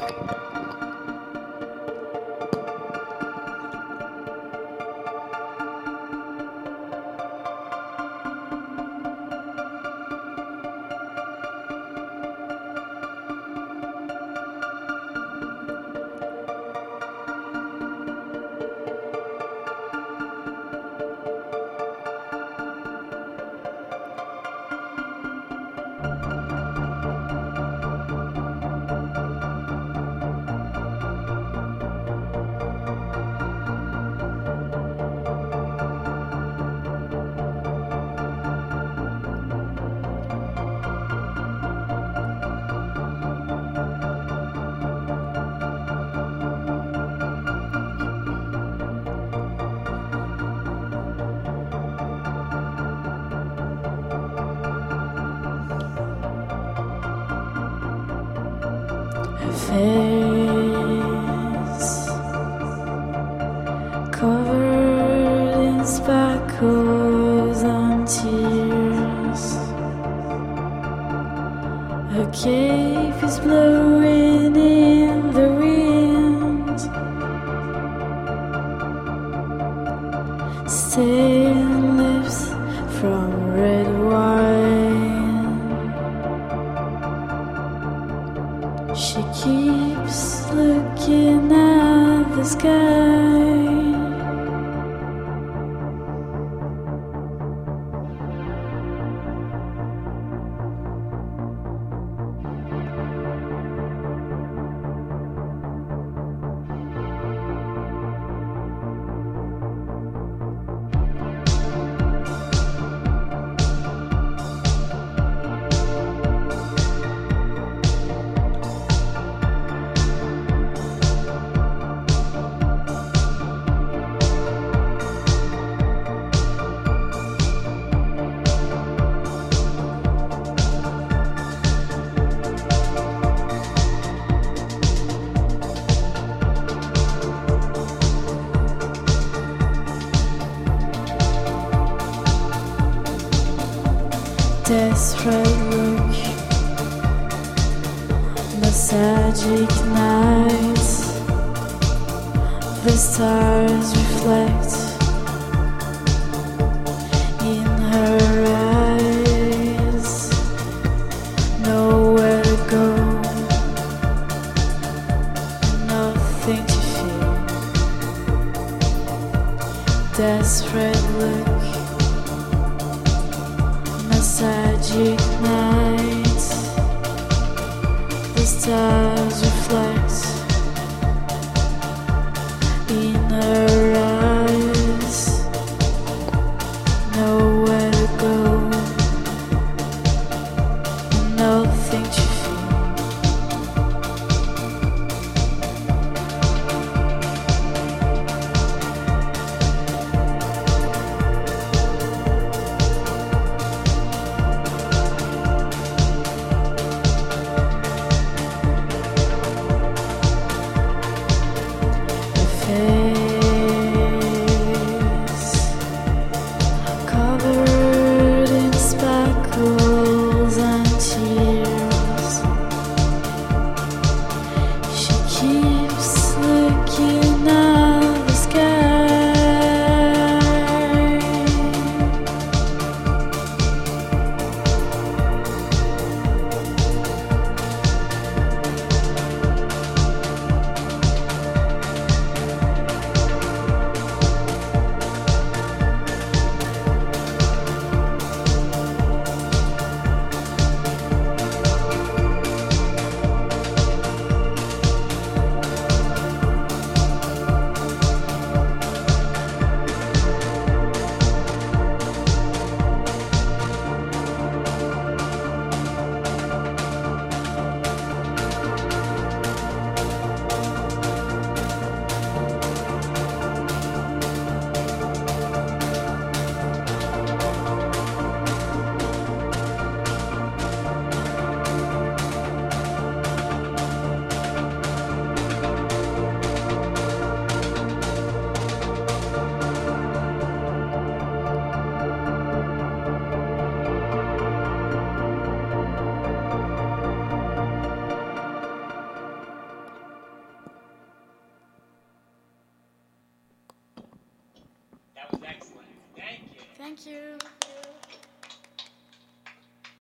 Face covered in sparkles and tears. Her cape is blowing in the wind. Stained lips from red wine. She keeps looking at the sky. Desperate look, nostalgic nights. The stars reflect in her eyes. Nowhere to go, nothing to feel. Desperate look, nostalgic nights. The stars reflect in her eyes. Nowhere to go, nothing to feel. Face covered in Thank you.